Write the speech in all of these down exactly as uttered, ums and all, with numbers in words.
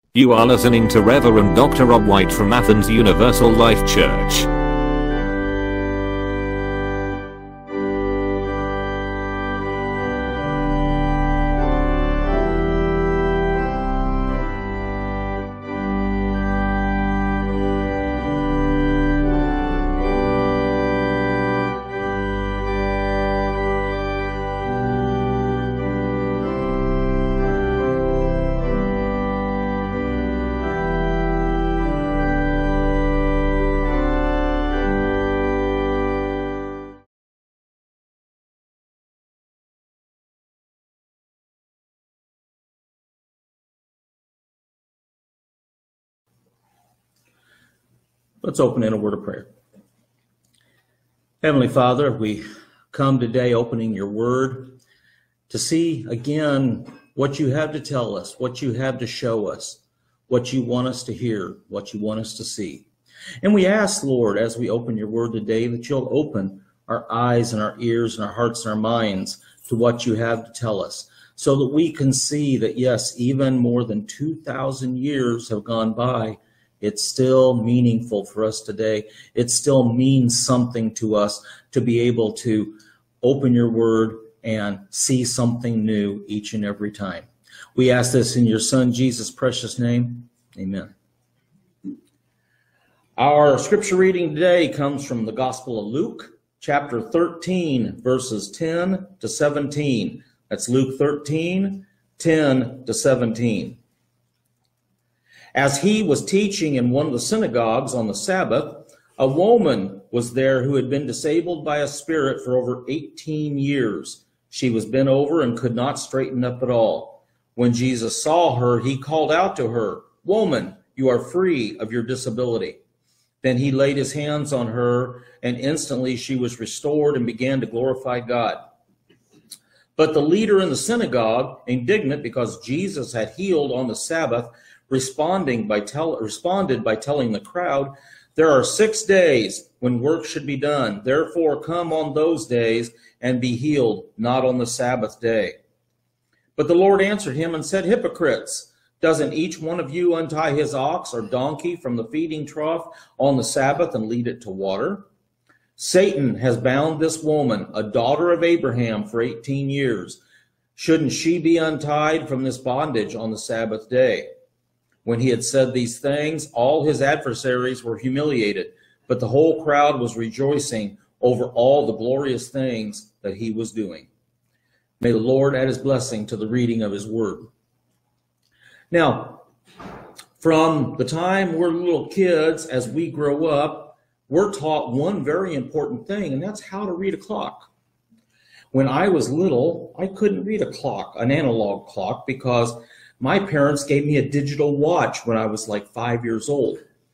You are listening to Reverend Doctor Rob White from Athens Universal Life Church. Let's open in a word of prayer. Heavenly Father, we come today opening your word to see again what you have to tell us, what you have to show us, what you want us to hear, what you want us to see. And we ask, Lord, as we open your word today, that you'll open our eyes and our ears and our hearts and our minds to what you have to tell us, so that we can see that, yes, even more than two thousand years have gone by, it's still meaningful for us today. It still means something to us to be able to open your word and see something new each and every time. We ask this in your Son, Jesus' precious name. Amen. Our scripture reading today comes from the Gospel of Luke, chapter thirteen, verses ten to seventeen. That's Luke thirteen, ten to seventeen. As he was teaching in one of the synagogues on the Sabbath, a woman was there who had been disabled by a spirit for over eighteen years. She was bent over and could not straighten up at all. When Jesus saw her, he called out to her, "Woman, you are free of your disability." Then he laid his hands on her, and instantly she was restored and began to glorify God. But the leader in the synagogue, indignant because Jesus had healed on the Sabbath, responding by tell, responded by telling the crowd, "There are six days when work should be done. Therefore, come on those days and be healed, not on the Sabbath day." But the Lord answered him and said, "Hypocrites, doesn't each one of you untie his ox or donkey from the feeding trough on the Sabbath and lead it to water? Satan has bound this woman, a daughter of Abraham, for eighteen years. Shouldn't she be untied from this bondage on the Sabbath day?" When he had said these things, all his adversaries were humiliated, but the whole crowd was rejoicing over all the glorious things that he was doing. May the Lord add his blessing to the reading of his word. Now, from the time we're little kids, as we grow up, we're taught one very important thing, and that's how to read a clock. When I was little, I couldn't read a clock, an analog clock, because my parents gave me a digital watch when I was like five years old.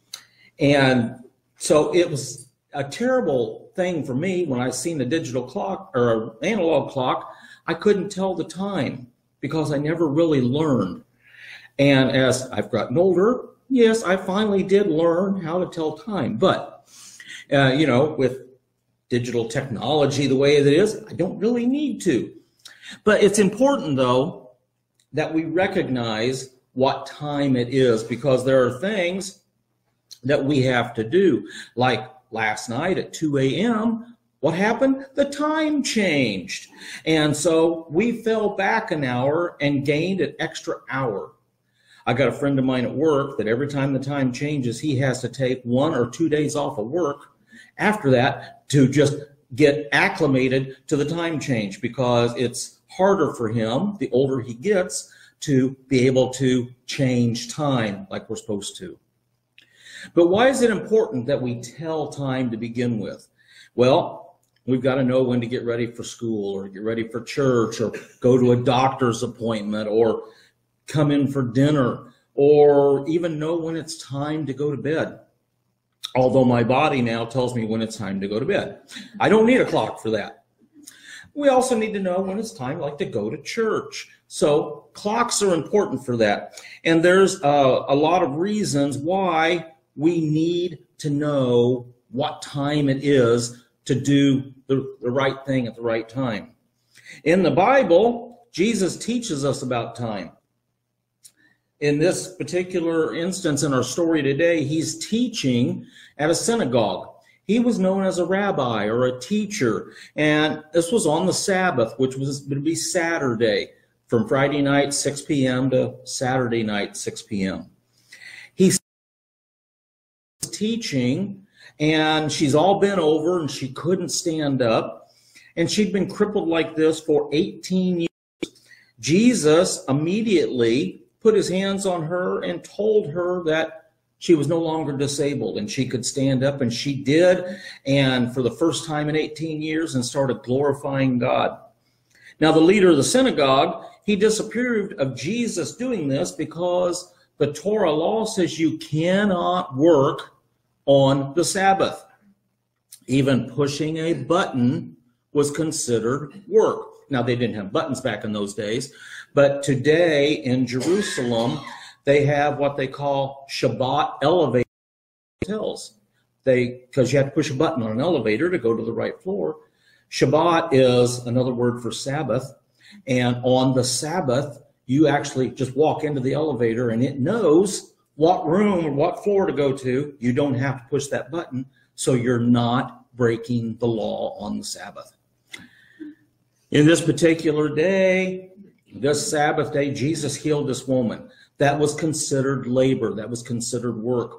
And so it was a terrible thing for me when I seen a digital clock or an analog clock. I couldn't tell the time because I never really learned. And as I've gotten older, yes, I finally did learn how to tell time. But, uh, you know, with digital technology the way it is, I don't really need to. But it's important, though, that we recognize what time it is, because there are things that we have to do. Like last night at two a m, what happened? The time changed. And so we fell back an hour and gained an extra hour. I got a friend of mine at work that every time the time changes, he has to take one or two days off of work after that to just get acclimated to the time change, because it's harder for him, the older he gets, to be able to change time like we're supposed to. But why is it important that we tell time to begin with? Well, we've got to know when to get ready for school or get ready for church or go to a doctor's appointment or come in for dinner, or even know when it's time to go to bed. Although my body now tells me when it's time to go to bed. I don't need a clock for that. We also need to know when it's time, like, to go to church. So clocks are important for that. And there's uh, a lot of reasons why we need to know what time it is to do the, the right thing at the right time. In the Bible, Jesus teaches us about time. in this particular instance in our story today, he's teaching at a synagogue. He was known as a rabbi or a teacher, and this was on the Sabbath, which was going to be Saturday, from Friday night, six p m to Saturday night, six p m He's teaching, and she's all bent over, and she couldn't stand up, and she'd been crippled like this for eighteen years. Jesus immediately put his hands on her and told her that she was no longer disabled and she could stand up, and she did, and for the first time in eighteen years, and started glorifying God. Now, the leader of the synagogue, he disapproved of Jesus doing this because the Torah law says you cannot work on the Sabbath. Even pushing a button was considered work. Now, they didn't have buttons back in those days, but today in Jerusalem, they have what they call Shabbat elevator hotels. They, because you have to push a button on an elevator to go to the right floor. Shabbat is another word for Sabbath. And on the Sabbath, you actually just walk into the elevator and it knows what room or what floor to go to. You don't have to push that button, so you're not breaking the law on the Sabbath. In this particular day, this Sabbath day, Jesus healed this woman. That was considered labor. That was considered work.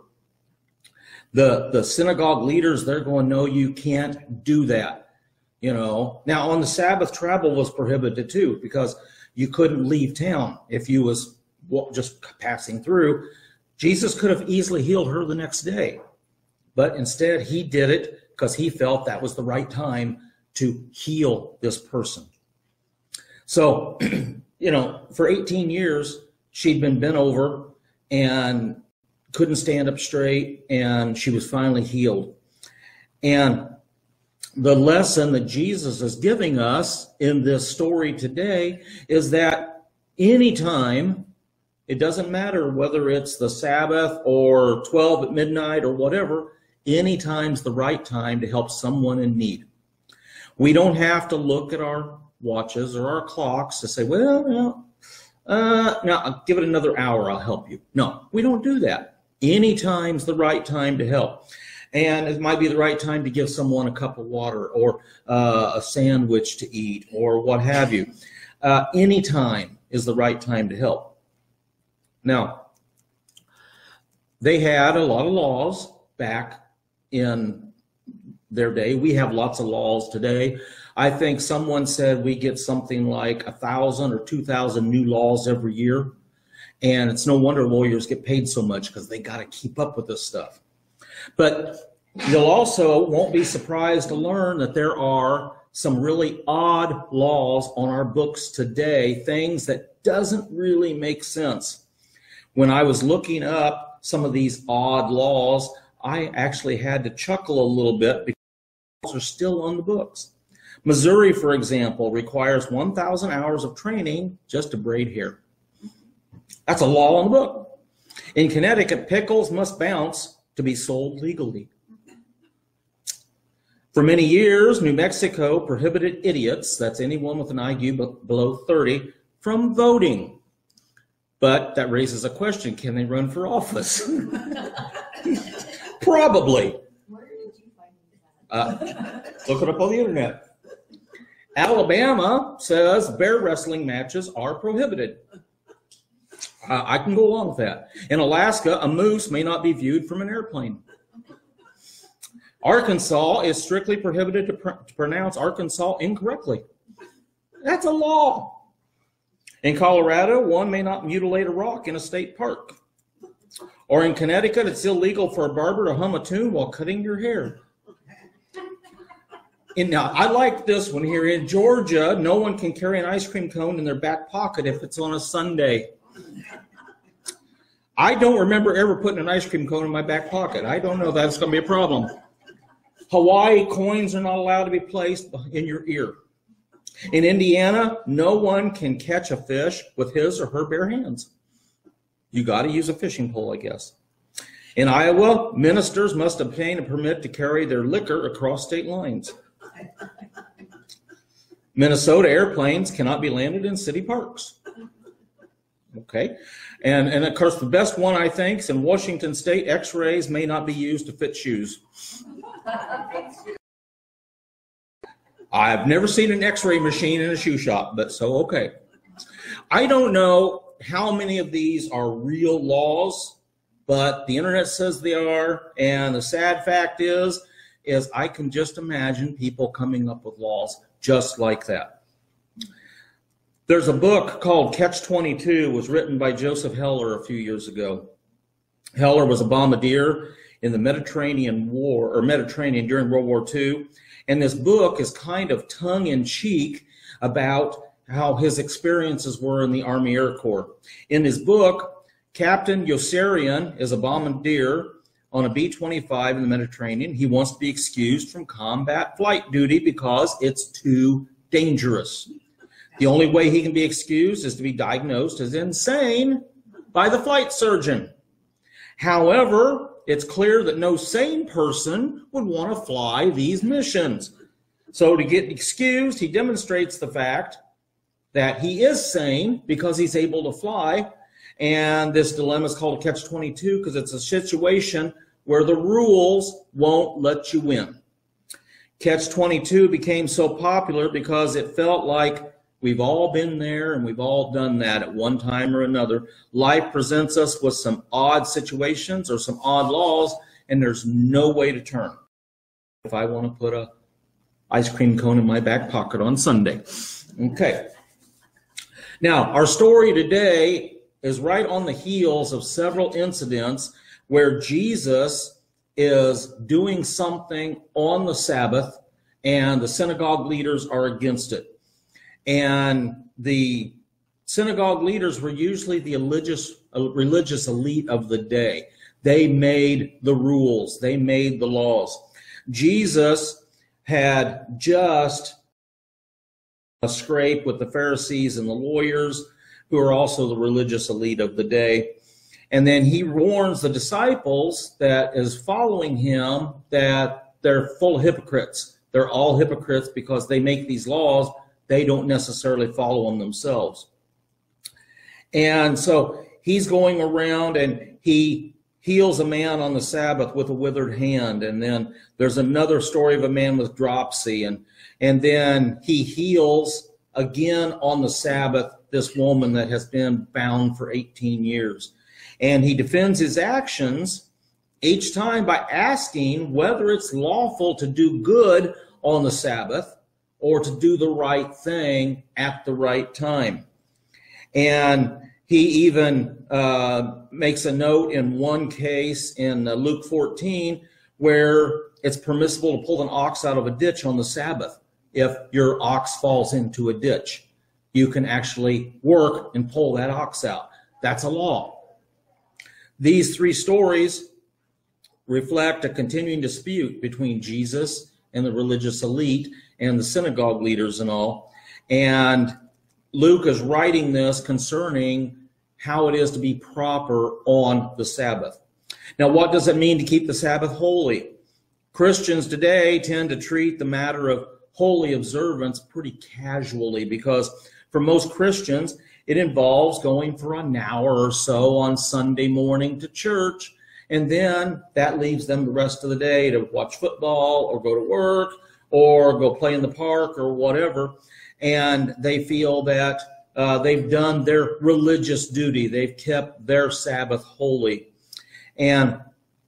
The, the synagogue leaders, they're going, no, you can't do that. You know, now on the Sabbath, travel was prohibited too, because you couldn't leave town if you was just passing through. Jesus could have easily healed her the next day, but instead he did it because he felt that was the right time to heal this person. So, you know, for eighteen years, she'd been bent over and couldn't stand up straight, and she was finally healed. And the lesson that Jesus is giving us in this story today is that anytime, it doesn't matter whether it's the Sabbath or twelve at midnight or whatever, anytime's the right time to help someone in need. We don't have to look at our watches or our clocks to say, well, no, uh, now I'll give it another hour, I'll help you. No, we don't do that. Anytime's the right time to help. And it might be the right time to give someone a cup of water or uh, a sandwich to eat or what have you. Uh, any time is the right time to help. Now, they had a lot of laws back in their day. We have lots of laws today. I think someone said we get something like a thousand or two thousand new laws every year. And it's no wonder lawyers get paid so much, because they got to keep up with this stuff. But you'll also won't be surprised to learn that there are some really odd laws on our books today, things that doesn't really make sense. When I was looking up some of these odd laws, I actually had to chuckle a little bit because they're still on the books. Missouri, for example, requires one thousand hours of training just to braid hair. That's a law on the book. In Connecticut, pickles must bounce to be sold legally. For many years, New Mexico prohibited idiots, that's anyone with an I Q below thirty, from voting. But that raises a question, can they run for office? Probably. Where did you find that? Uh, look it up on the internet. Alabama says bear wrestling matches are prohibited. Uh, I can go along with that. In Alaska, a moose may not be viewed from an airplane. Arkansas is strictly prohibited to, pr to pronounce Arkansas incorrectly. That's a law. In Colorado, one may not mutilate a rock in a state park. Or in Connecticut, it's illegal for a barber to hum a tune while cutting your hair. And now, I like this one here. In Georgia, no one can carry an ice cream cone in their back pocket if it's on a Sunday. I don't remember ever putting an ice cream cone in my back pocket. I don't know if that's going to be a problem. Hawaii, coins are not allowed to be placed in your ear. In Indiana, no one can catch a fish with his or her bare hands. You got to use a fishing pole, I guess. In Iowa, ministers must obtain a permit to carry their liquor across state lines. Minnesota, airplanes cannot be landed in city parks. Okay. And, and of course, the best one, I think, is in Washington State, x-rays may not be used to fit shoes. I've never seen an x-ray machine in a shoe shop, but so, okay. I don't know how many of these are real laws, but the internet says they are. And the sad fact is, is I can just imagine people coming up with laws just like that. There's a book called Catch twenty-two, was written by Joseph Heller a few years ago. Heller was a bombardier in the Mediterranean War, or Mediterranean during World War Two. And this book is kind of tongue-in-cheek about how his experiences were in the Army Air Corps. In his book, Captain Yossarian is a bombardier on a B twenty-five in the Mediterranean. He wants to be excused from combat flight duty because it's too dangerous. The only way he can be excused is to be diagnosed as insane by the flight surgeon. However, it's clear that no sane person would want to fly these missions. So to get excused, he demonstrates the fact that he is sane because he's able to fly. And this dilemma is called Catch twenty-two because it's a situation where the rules won't let you win. Catch twenty-two became so popular because it felt like we've all been there and we've all done that at one time or another. Life presents us with some odd situations or some odd laws, and there's no way to turn. If I want to put a ice cream cone in my back pocket on Sunday. Okay. Now, our story today is right on the heels of several incidents where Jesus is doing something on the Sabbath and the synagogue leaders are against it. And the synagogue leaders were usually the religious, religious elite of the day. They made the rules. They made the laws. Jesus had just a scrape with the Pharisees and the lawyers, who are also the religious elite of the day. And then he warns the disciples that is following him that they're full of hypocrites. They're all hypocrites because they make these laws. They don't necessarily follow them themselves. And so he's going around and he heals a man on the Sabbath with a withered hand. And then there's another story of a man with dropsy. And, and then he heals again on the Sabbath this woman that has been bound for eighteen years. And he defends his actions each time by asking whether it's lawful to do good on the Sabbath or to do the right thing at the right time. And he even uh, makes a note in one case in uh, Luke fourteen where it's permissible to pull an ox out of a ditch on the Sabbath. If your ox falls into a ditch, you can actually work and pull that ox out. That's a law. These three stories reflect a continuing dispute between Jesus and the religious elite and the synagogue leaders and all. And Luke is writing this concerning how it is to be proper on the Sabbath. Now, what does it mean to keep the Sabbath holy? Christians today tend to treat the matter of holy observance pretty casually because for most Christians, it involves going for an hour or so on Sunday morning to church, and then that leaves them the rest of the day to watch football or go to work or go play in the park or whatever. And they feel that uh, they've done their religious duty. They've kept their Sabbath holy. And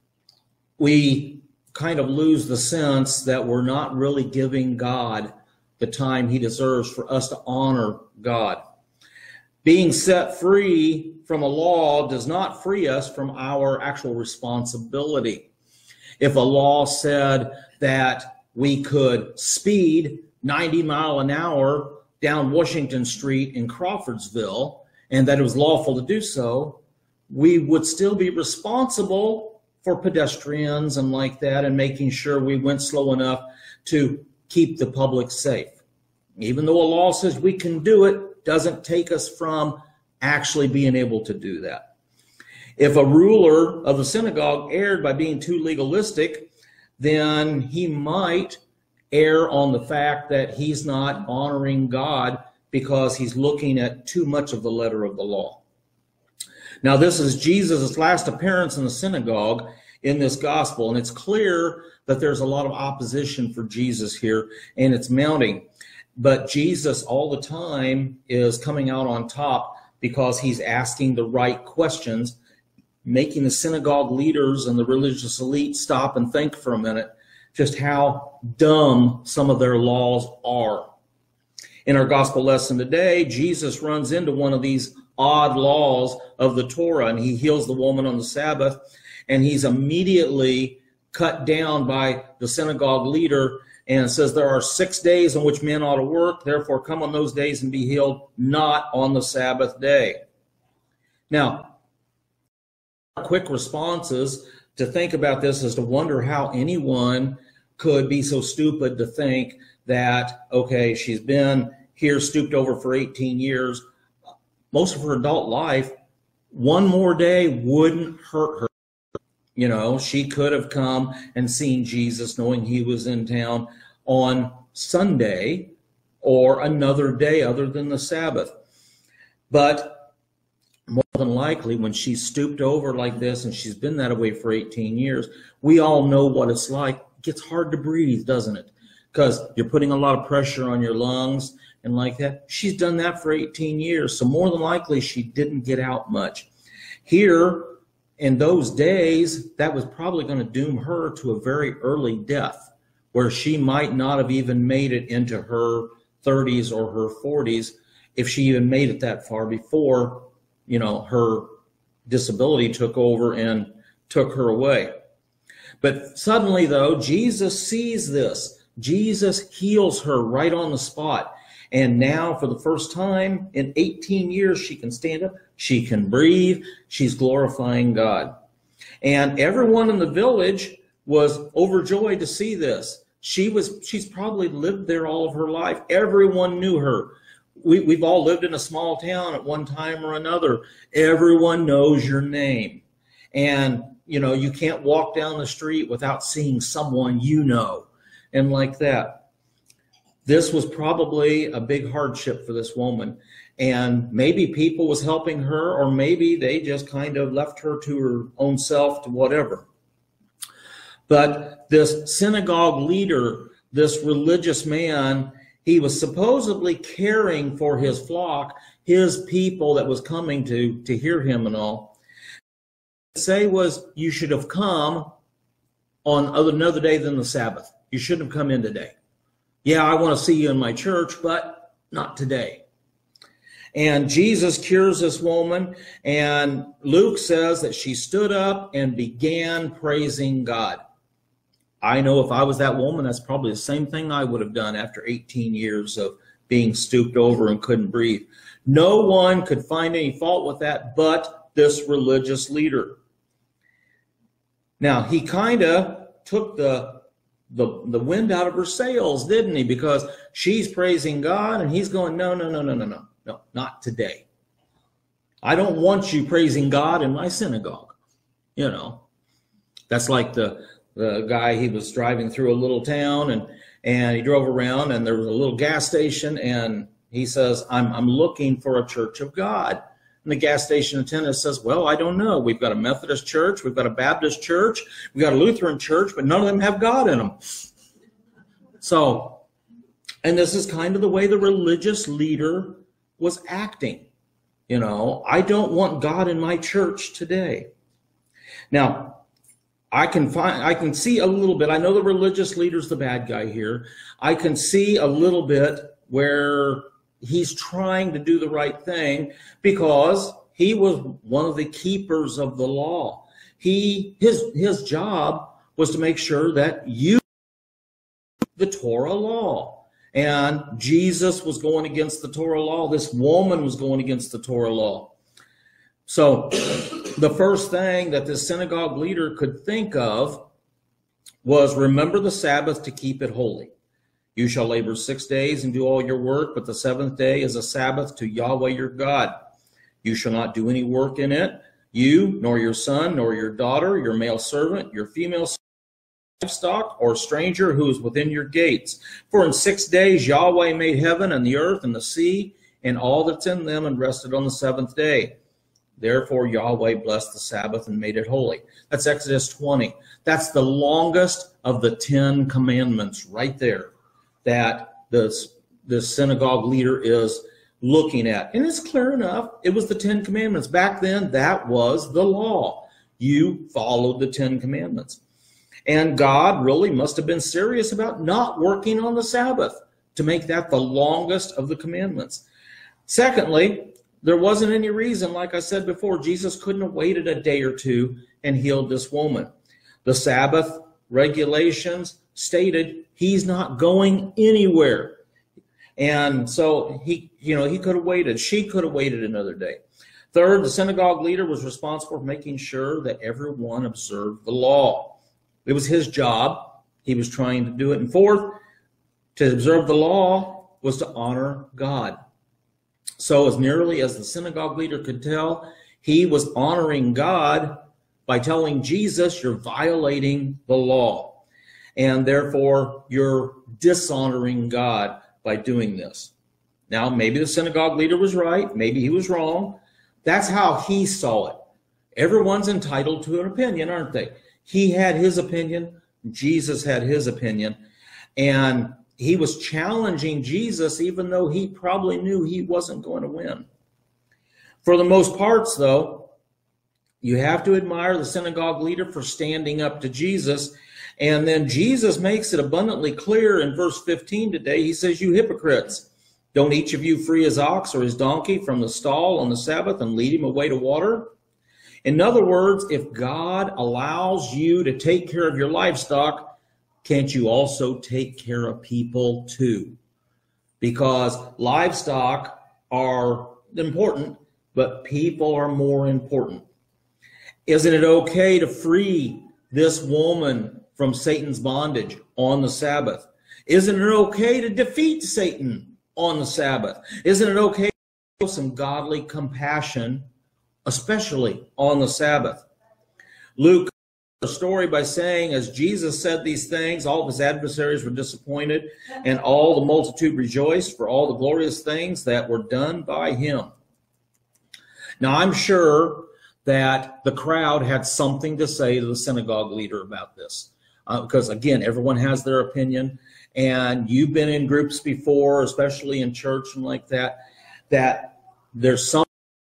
we kind of lose the sense that we're not really giving God the time he deserves for us to honor God. Being set free from a law does not free us from our actual responsibility. If a law said that we could speed ninety miles an hour down Washington Street in Crawfordsville, and that it was lawful to do so, we would still be responsible for pedestrians and like that, and making sure we went slow enough to keep the public safe. Even though a law says we can do it, doesn't take us from actually being able to do that. If a ruler of the synagogue erred by being too legalistic, then he might err on the fact that he's not honoring God because he's looking at too much of the letter of the law. Now, this is Jesus' last appearance in the synagogue in this gospel, and it's clear that there's a lot of opposition for Jesus here, and it's mounting. But Jesus all the time is coming out on top because he's asking the right questions, making the synagogue leaders and the religious elite stop and think for a minute just how dumb some of their laws are. In our gospel lesson today, Jesus runs into one of these odd laws of the Torah, and he heals the woman on the Sabbath, and he's immediately cut down by the synagogue leader, and it says there are six days on which men ought to work, therefore come on those days and be healed, not on the Sabbath day. Now, quick responses to think about this is to wonder how anyone could be so stupid to think that, okay, she's been here stooped over for eighteen years, most of her adult life, one more day wouldn't hurt her. You know, she could have come and seen Jesus knowing he was in town on Sunday or another day other than the Sabbath. But more than likely, when she's stooped over like this and she's been that way for eighteen years, we all know what it's like. It gets hard to breathe, doesn't it? Because you're putting a lot of pressure on your lungs and like that. She's done that for eighteen years, so more than likely she didn't get out much. Here, in those days, that was probably going to doom her to a very early death, where she might not have even made it into her thirties or her forties if she even made it that far before, you know, her disability took over and took her away. But suddenly, though, Jesus sees this. Jesus heals her right on the spot. And now, for the first time in eighteen years, she can stand up, she can breathe, she's glorifying God. And everyone in the village was overjoyed to see this. She was, she's probably lived there all of her life. Everyone knew her. We, we've all lived in a small town at one time or another. Everyone knows your name. And, you know, you can't walk down the street without seeing someone you know, and like that. This was probably a big hardship for this woman, and maybe people was helping her, or maybe they just kind of left her to her own self, to whatever. But this synagogue leader, this religious man, he was supposedly caring for his flock, his people that was coming to, to hear him and all. What say was, you should have come on other, another day than the Sabbath. You shouldn't have come in today. Yeah, I want to see you in my church, but not today. And Jesus cures this woman, and Luke says that she stood up and began praising God. I know if I was that woman, that's probably the same thing I would have done after eighteen years of being stooped over and couldn't breathe. No one could find any fault with that but this religious leader. Now, he kind of took the The, the wind out of her sails, didn't he? Because she's praising God and he's going, no, no, no, no, no, no, no, not today. I don't want you praising God in my synagogue. You know, that's like the, the guy, he was driving through a little town and, and he drove around and there was a little gas station and he says, I'm, I'm looking for a church of God. And the gas station attendant says, well, I don't know. We've got a Methodist church. We've got a Baptist church. We've got a Lutheran church, but none of them have God in them. So, and this is kind of the way the religious leader was acting. You know, I don't want God in my church today. Now, I can find, I can see a little bit. I know the religious leader's the bad guy here. I can see a little bit where he's trying to do the right thing because he was one of the keepers of the law. He, his, his job was to make sure that you, the Torah law. And Jesus was going against the Torah law. This woman was going against the Torah law. So the first thing that this synagogue leader could think of was, remember the Sabbath to keep it holy. You shall labor six days and do all your work, but the seventh day is a Sabbath to Yahweh your God. You shall not do any work in it, you, nor your son, nor your daughter, your male servant, your female servant, livestock, or stranger who is within your gates. For in six days Yahweh made heaven and the earth and the sea and all that's in them, and rested on the seventh day. Therefore Yahweh blessed the Sabbath and made it holy. That's Exodus twenty. That's the longest of the Ten Commandments right there that the, the synagogue leader is looking at. And it's clear enough. It was the Ten Commandments. Back then, that was the law. You followed the Ten Commandments. And God really must have been serious about not working on the Sabbath to make that the longest of the commandments. Secondly, there wasn't any reason, like I said before, Jesus couldn't have waited a day or two and healed this woman. The Sabbath regulations stated he's not going anywhere. And so he, you know, he could have waited. She could have waited another day. Third, the synagogue leader was responsible for making sure that everyone observed the law. It was his job. He was trying to do it. And fourth, to observe the law was to honor God. So as nearly as the synagogue leader could tell, he was honoring God by telling Jesus, you're violating the law. And therefore, you're dishonoring God by doing this. Now, maybe the synagogue leader was right. Maybe he was wrong. That's how he saw it. Everyone's entitled to an opinion, aren't they? He had his opinion. Jesus had his opinion. And he was challenging Jesus, even though he probably knew he wasn't going to win. For the most parts, though, you have to admire the synagogue leader for standing up to Jesus. And then Jesus makes it abundantly clear in verse fifteen today. He says, you hypocrites, don't each of you free his ox or his donkey from the stall on the Sabbath and lead him away to water? In other words, if God allows you to take care of your livestock, can't you also take care of people too? Because livestock are important, but people are more important. Isn't it okay to free this woman from Satan's bondage on the Sabbath? Isn't it okay to defeat Satan on the Sabbath? Isn't it okay to show some godly compassion, especially on the Sabbath? Luke the story by saying, as Jesus said these things, all of his adversaries were disappointed, and all the multitude rejoiced for all the glorious things that were done by him. Now, I'm sure that the crowd had something to say to the synagogue leader about this, uh, because, again, everyone has their opinion, and you've been in groups before, especially in church and like that, that there's some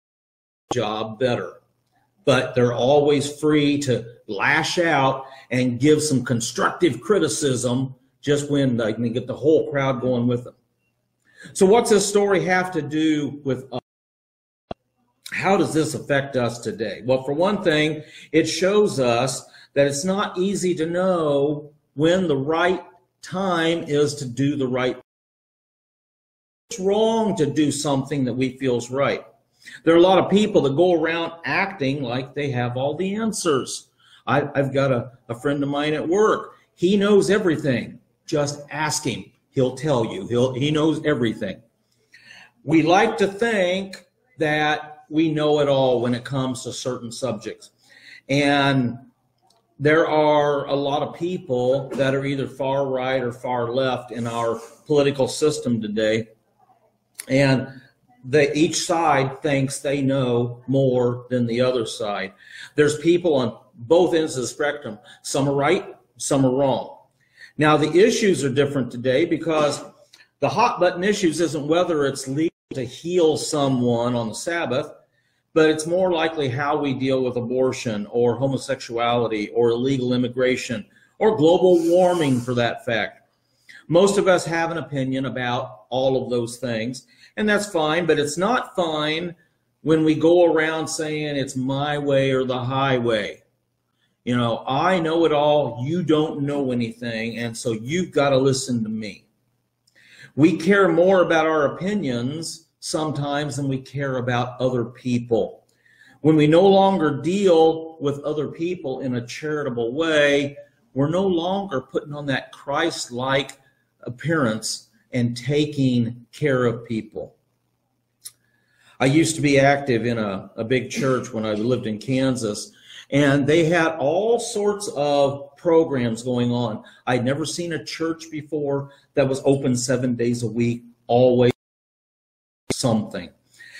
job better. But they're always free to lash out and give some constructive criticism just when they can get the whole crowd going with them. So what's this story have to do with us? How does this affect us today? Well, for one thing, it shows us that it's not easy to know when the right time is to do the right thing. It's wrong to do something that we feel is right. There are a lot of people that go around acting like they have all the answers. I, I've got a, a friend of mine at work. He knows everything. Just ask him. He'll tell you. He'll, he knows everything. We like to think that we know it all when it comes to certain subjects. And there are a lot of people that are either far right or far left in our political system today. And They, each side thinks they know more than the other side. There's people on both ends of the spectrum. Some are right, some are wrong. Now, the issues are different today because the hot button issues isn't whether it's legal to heal someone on the Sabbath, but it's more likely how we deal with abortion or homosexuality or illegal immigration or global warming, for that fact. Most of us have an opinion about all of those things. And that's fine, but it's not fine when we go around saying it's my way or the highway. You know, I know it all, you don't know anything, and so you've got to listen to me. We care more about our opinions sometimes than we care about other people. When we no longer deal with other people in a charitable way, we're no longer putting on that Christ-like appearance and taking care of people. I used to be active in a, a big church when I lived in Kansas, and they had all sorts of programs going on. I'd never seen a church before that was open seven days a week, always something.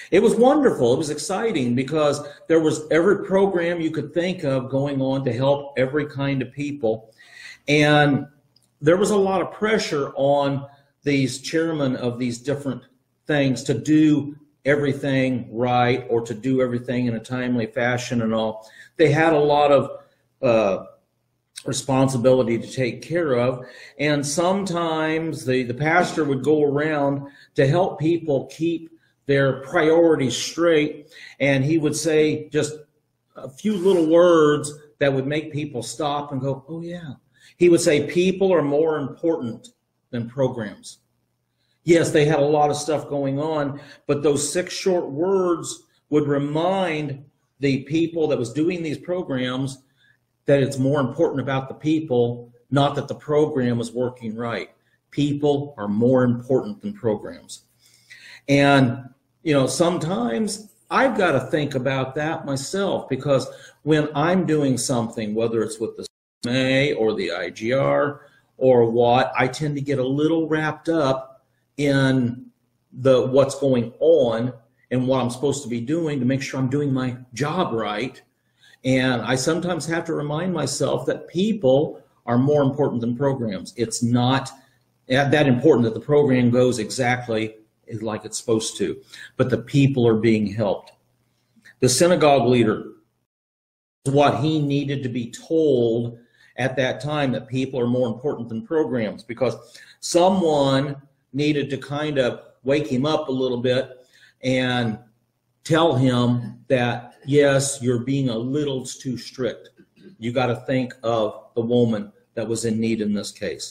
It was wonderful. It was exciting because there was every program you could think of going on to help every kind of people. And there was a lot of pressure on these chairmen of these different things to do everything right or to do everything in a timely fashion and all. They had a lot of uh, responsibility to take care of. And sometimes the, the pastor would go around to help people keep their priorities straight. And he would say just a few little words that would make people stop and go, oh yeah. He would say people are more important than programs. Yes, they had a lot of stuff going on, but those six short words would remind the people that was doing these programs that it's more important about the people, not that the program was working right. People are more important than programs. And, you know, sometimes I've got to think about that myself, because when I'm doing something, whether it's with the C M A or the I G R or what, I tend to get a little wrapped up in the what's going on and what I'm supposed to be doing to make sure I'm doing my job right. And I sometimes have to remind myself that people are more important than programs. It's not that important that the program goes exactly like it's supposed to, but the people are being helped. The synagogue leader, what he needed to be told at that time, that people are more important than programs, because someone needed to kind of wake him up a little bit and tell him that, yes, you're being a little too strict. You got to think of the woman that was in need in this case.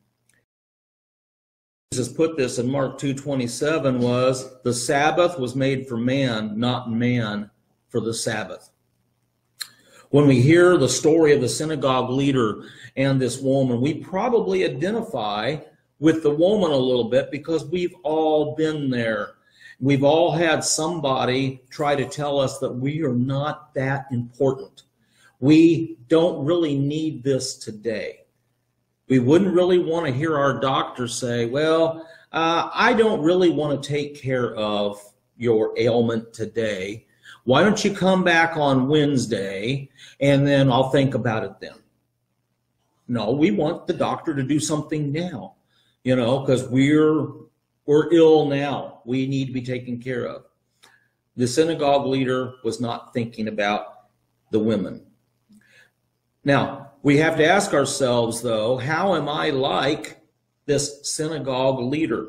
Jesus put this in Mark two twenty-seven was, the Sabbath was made for man, not man for the Sabbath. When we hear the story of the synagogue leader and this woman, we probably identify with the woman a little bit, because we've all been there. We've all had somebody try to tell us that we are not that important. We don't really need this today. We wouldn't really want to hear our doctor say, well, uh, I don't really want to take care of your ailment today. Why don't you come back on Wednesday and then I'll think about it then? No, we want the doctor to do something now, you know, because we're, we're ill now. We need to be taken care of. The synagogue leader was not thinking about the women. Now, we have to ask ourselves, though, how am I like this synagogue leader?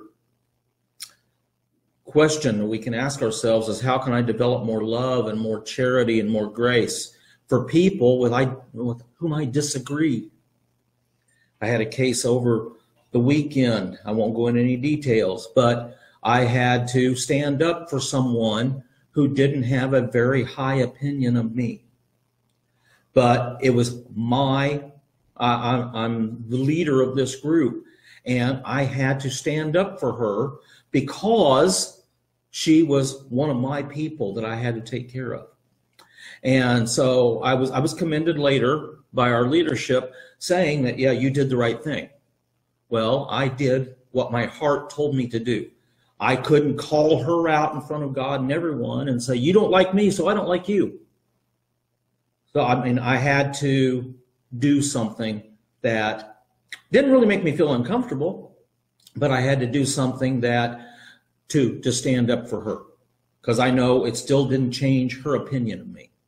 Question we can ask ourselves is, how can I develop more love and more charity and more grace for people with, I, with whom I disagree? I had a case over the weekend. I won't go into any details, but I had to stand up for someone who didn't have a very high opinion of me. But it was my, uh, I'm, I'm the leader of this group, and I had to stand up for her because she was one of my people that I had to take care of. And so I was, I was commended later by our leadership saying that, yeah, you did the right thing. Well, I did what my heart told me to do. I couldn't call her out in front of God and everyone and say, you don't like me, so I don't like you. So, I mean, I had to do something that didn't really make me feel uncomfortable, but I had to do something that to, to stand up for her, because I know it still didn't change her opinion of me.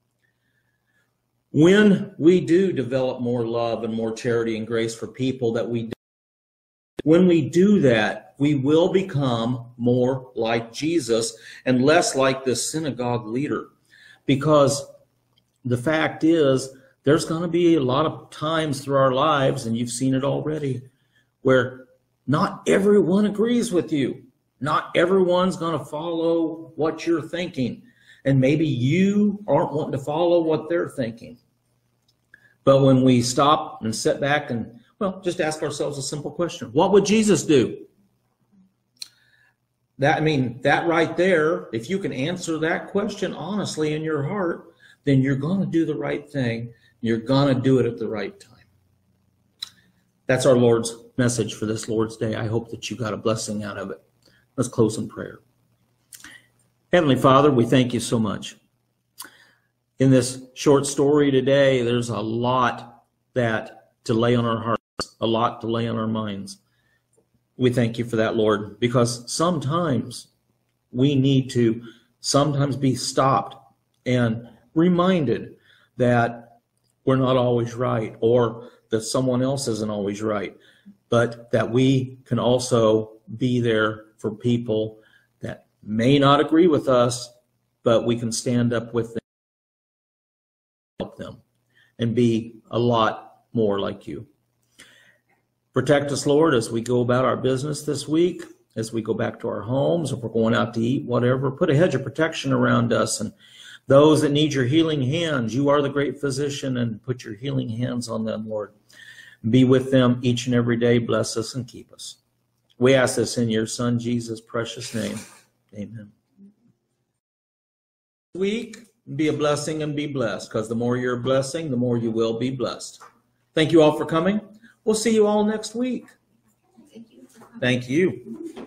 When we do develop more love and more charity and grace for people that we do, when we do that, we will become more like Jesus and less like this synagogue leader, because the fact is, there's going to be a lot of times through our lives, and you've seen it already, where not everyone agrees with you. Not everyone's going to follow what you're thinking. And maybe you aren't wanting to follow what they're thinking. But when we stop and sit back and, well, just ask ourselves a simple question. What would Jesus do? That, I mean, that right there, if you can answer that question honestly in your heart, then you're going to do the right thing. You're going to do it at the right time. That's our Lord's message for this Lord's Day. I hope that you got a blessing out of it. Let's close in prayer. Heavenly Father, we thank you so much. In this short story today, there's a lot that to lay on our hearts, a lot to lay on our minds. We thank you for that, Lord, because sometimes we need to sometimes be stopped and reminded that we're not always right, or that someone else isn't always right, but that we can also be there for people that may not agree with us, but we can stand up with them, help them, and be a lot more like you. Protect us, Lord, as we go about our business this week, as we go back to our homes, if we're going out to eat, whatever. Put a hedge of protection around us and those that need your healing hands. You are the great physician, and put your healing hands on them, Lord. Be with them each and every day. Bless us and keep us. We ask this in your Son, Jesus' precious name. Amen. Week, be a blessing and be blessed, because the more you're a blessing, the more you will be blessed. Thank you all for coming. We'll see you all next week. Thank you for coming. Thank you.